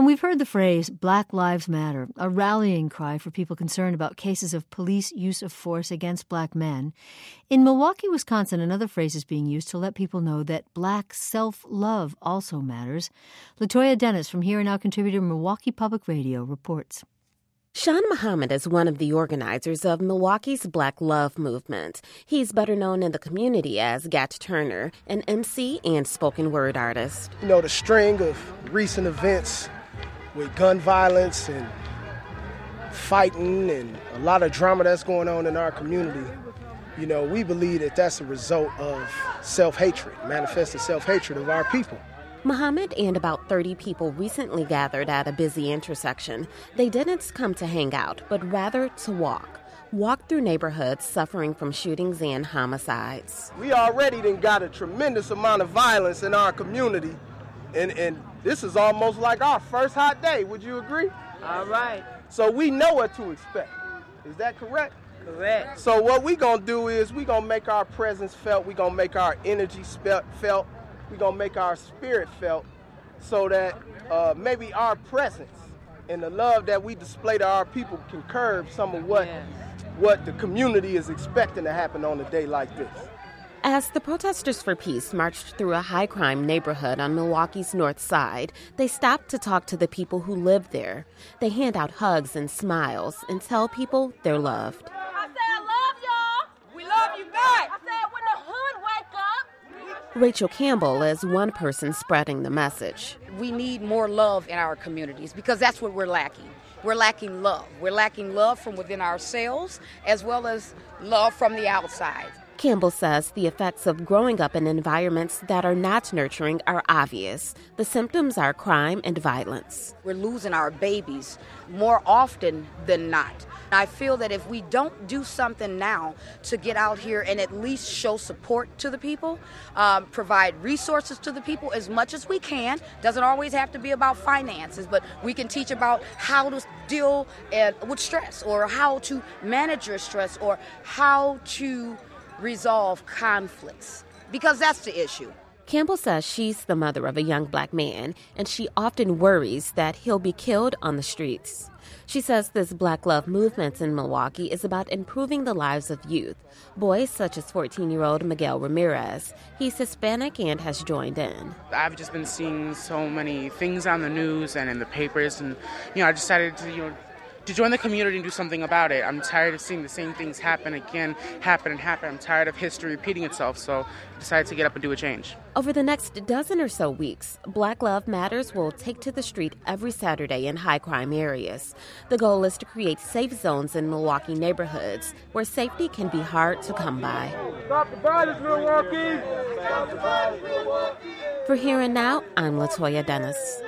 we've heard the phrase Black Lives Matter, a rallying cry for people concerned about cases of police use of force against black men. In Milwaukee, Wisconsin, another phrase is being used to let people know that black self-love also matters. Latoya Dennis from Here and Now contributor Milwaukee Public Radio reports. Sean Muhammad is one of the organizers of Milwaukee's Black Love movement. He's better known in the community as Gat Turner, an MC and spoken word artist. You know, the string of recent events with gun violence and fighting and a lot of drama that's going on in our community, you know, we believe that that's a result of self-hatred, manifested self-hatred of our people. Muhammad and about 30 people recently gathered at a busy intersection. They didn't come to hang out, but rather to walk through neighborhoods suffering from shootings and homicides. We already done got a tremendous amount of violence in our community, and this is almost like our first hot day. Would you agree? All right. So we know what to expect. Is that correct? Correct. So what we gonna do is we gonna make our presence felt. We gonna make our energy felt. We're going to make our spirit felt so that maybe our presence and the love that we display to our people can curb some of what the community is expecting to happen on a day like this. As the Protesters for Peace marched through a high-crime neighborhood on Milwaukee's north side, they stopped to talk to the people who live there. They hand out hugs and smiles and tell people they're loved. I said I love y'all. We love you back. I said when the hood wake up. Rachel Campbell is one person spreading the message. We need more love in our communities because that's what we're lacking. We're lacking love. We're lacking love from within ourselves as well as love from the outside. Campbell says the effects of growing up in environments that are not nurturing are obvious. The symptoms are crime and violence. We're losing our babies more often than not. I feel that if we don't do something now to get out here and at least show support to the people, provide resources to the people as much as we can, doesn't always have to be about finances, but we can teach about how to deal with stress or how to manage your stress or how to resolve conflicts, because that's the issue. Campbell says she's the mother of a young black man, and she often worries that he'll be killed on the streets. She says this Black Love movement in Milwaukee is about improving the lives of youth, boys such as 14-year-old Miguel Ramirez. He's Hispanic and has joined in. I've just been seeing so many things on the news and in the papers, and I decided to join the community and do something about it. I'm tired of seeing the same things happen again. I'm tired of history repeating itself, so I decided to get up and do a change. Over the next dozen or so weeks, Black Love Matters will take to the street every Saturday in high-crime areas. The goal is to create safe zones in Milwaukee neighborhoods where safety can be hard to come by. Stop the violence, Milwaukee! For Here and Now, I'm Latoya Dennis.